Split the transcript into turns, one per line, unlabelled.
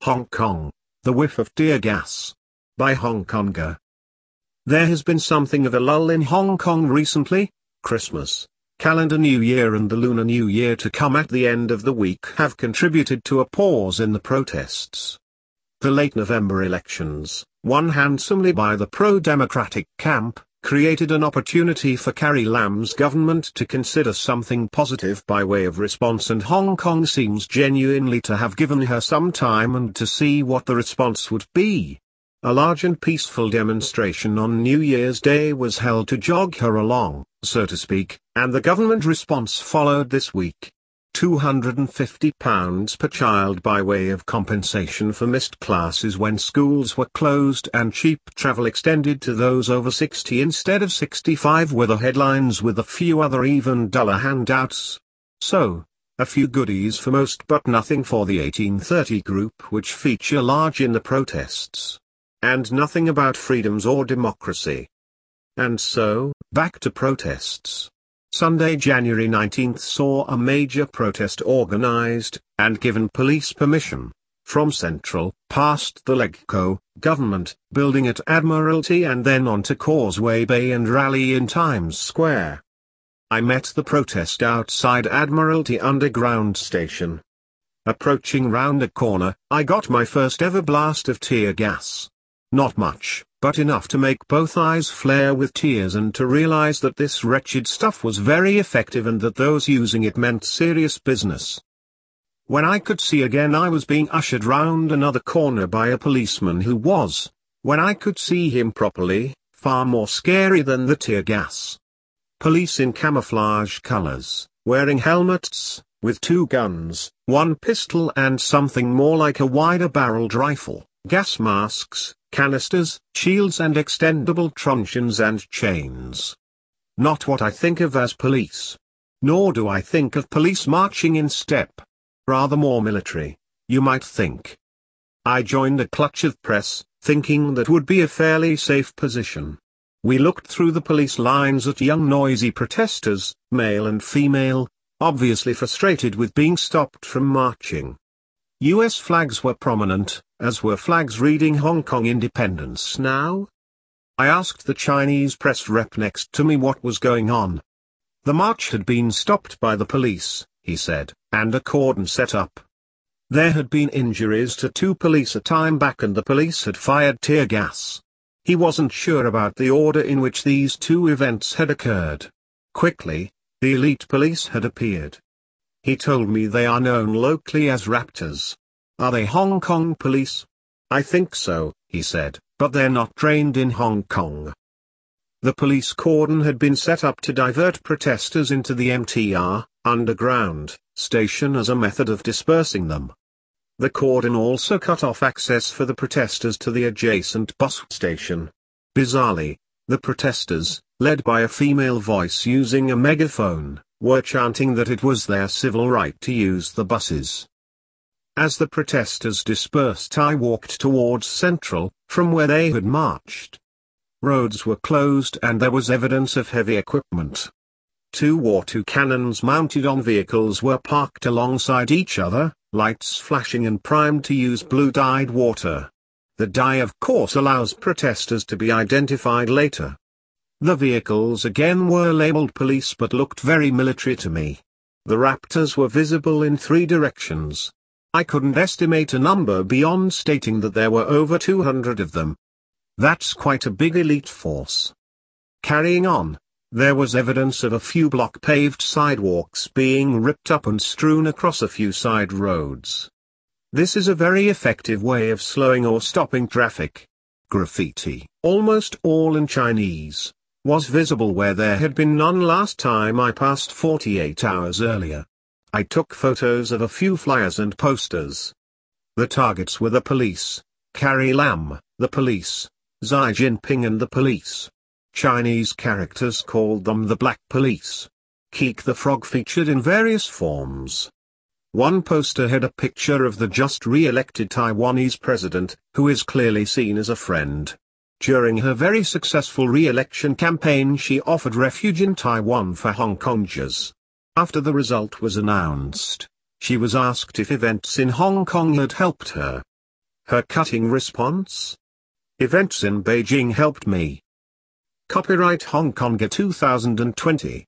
Hong Kong, The Whiff of Tear Gas. By Hong Konger. There has been something of a lull in Hong Kong recently. Christmas, calendar New Year and the Lunar New Year to come at the end of the week have contributed to a pause in the protests. The late November elections, won handsomely by the pro-democratic camp, created an opportunity for Carrie Lam's government to consider something positive by way of response, and Hong Kong seems genuinely to have given her some time and to see what the response would be. A large and peaceful demonstration on New Year's Day was held to jog her along, so to speak, and the government response followed this week. £250 per child by way of compensation for missed classes when schools were closed, and cheap travel extended to those over 60 instead of 65 were the headlines, with a few other even duller handouts. So, a few goodies for most but nothing for the 1830 group, which feature large in the protests. And nothing about freedoms or democracy. And so, back to protests. Sunday, January 19th saw a major protest organized, and given police permission, from Central, past the Legco government building at Admiralty and then on to Causeway Bay and rally in Times Square. I met the protest outside Admiralty Underground Station. Approaching round a corner, I got my first ever blast of tear gas. Not much, but enough to make both eyes flare with tears and to realize that this wretched stuff was very effective and that those using it meant serious business. When I could see again, I was being ushered round another corner by a policeman who was, when I could see him properly, far more scary than the tear gas. Police in camouflage colors, wearing helmets, with 2 guns, 1 pistol and something more like a wider-barreled rifle, gas masks, canisters, shields and extendable truncheons and chains. Not what I think of as police. Nor do I think of police marching in step. Rather more military, you might think. I joined a clutch of press, thinking that would be a fairly safe position. We looked through the police lines at young noisy protesters, male and female, obviously frustrated with being stopped from marching. US flags were prominent, as were flags reading Hong Kong Independence Now. I asked the Chinese press rep next to me what was going on. The march had been stopped by the police, he said, and a cordon set up. There had been injuries to 2 police a time back and the police had fired tear gas. He wasn't sure about the order in which these 2 events had occurred. Quickly, the elite police had appeared. He told me they are known locally as Raptors. Are they Hong Kong police? I think so, he said, but they're not trained in Hong Kong. The police cordon had been set up to divert protesters into the MTR, underground, station as a method of dispersing them. The cordon also cut off access for the protesters to the adjacent bus station. Bizarrely, the protesters, led by a female voice using a megaphone, were chanting that it was their civil right to use the buses. As the protesters dispersed, I walked towards Central, from where they had marched. Roads were closed and there was evidence of heavy equipment. 2 War-2 cannons mounted on vehicles were parked alongside each other, lights flashing and primed to use blue-dyed water. The dye of course allows protesters to be identified later. The vehicles again were labeled police but looked very military to me. The Raptors were visible in 3 directions. I couldn't estimate a number beyond stating that there were over 200 of them. That's quite a big elite force. Carrying on, there was evidence of a few block-paved sidewalks being ripped up and strewn across a few side roads. This is a very effective way of slowing or stopping traffic. Graffiti, almost all in Chinese, was visible where there had been none last time I passed 48 hours earlier. I took photos of a few flyers and posters. The targets were the police, Carrie Lam, the police, Xi Jinping and the police. Chinese characters called them the Black Police. Keek the Frog featured in various forms. One poster had a picture of the just re-elected Taiwanese president, who is clearly seen as a friend. During her very successful re-election campaign, she offered refuge in Taiwan for Hong Kongers. After the result was announced, she was asked if events in Hong Kong had helped her. Her cutting response? Events in Beijing helped me. Copyright Hong Konga 2020.